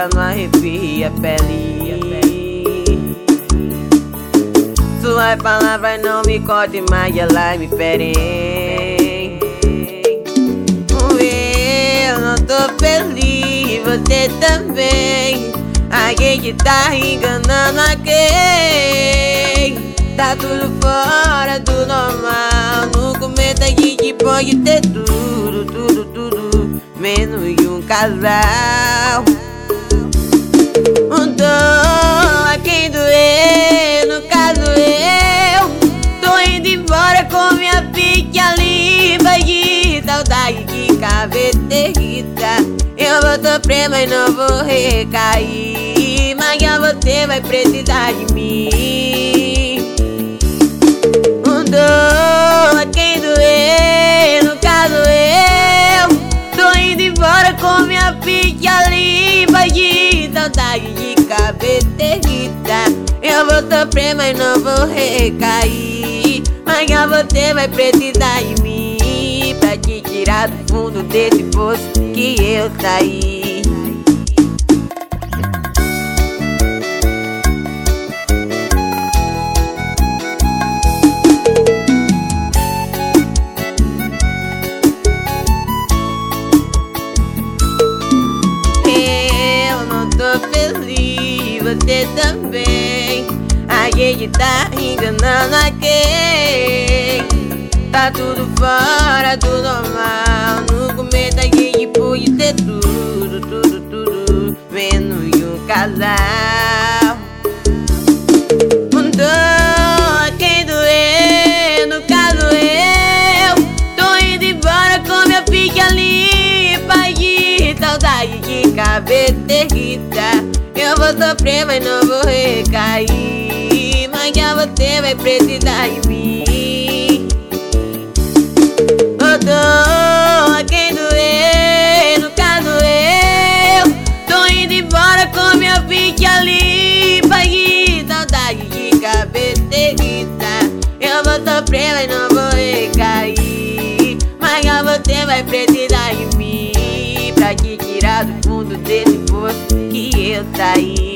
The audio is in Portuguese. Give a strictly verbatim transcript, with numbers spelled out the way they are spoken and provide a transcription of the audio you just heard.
agora não arrepia a pele. Suas palavras não me cortem, mas elas me ferem. Eu não tô feliz, você também. A gente tá enganando a quem? Tá tudo fora do normal. No começo a gente pode ter tudo, tudo, tudo, menos um casal. Mudou a quem doer, no caso eu. Tô indo embora com minha pica limpa de saudade de caveterita. Eu vou sofrer, mas não vou recair. Mas você vai precisar de mim. Mudou a quem doer, no caso eu. Tô indo embora com minha pica limpa de saudade de caveterita. Eu vou sofrer, mas não vou recair. Mas você vai precisar de mim pra te tirar do fundo desse poço que eu saí. Eu não tô feliz, você também. A gente tá enganando a quem? Tá tudo fora do normal. No começo a gente pode ter tudo, tudo, tudo, menos um casal. Mudou a quem doer, no caso eu. Tô indo embora com minha pica limpa de saudade de caveterita. Eu vou sofrer, mas não vou recair. Mas já você vai precisar de mim. Mudou a quem doer, no caso eu. Tô indo embora com minha pica limpa de saudade de caveterita. Eu vou sofrer, mas não vou recair. Mas já você vai precisar de mim pra te tirar do fundo desse poço que eu saí.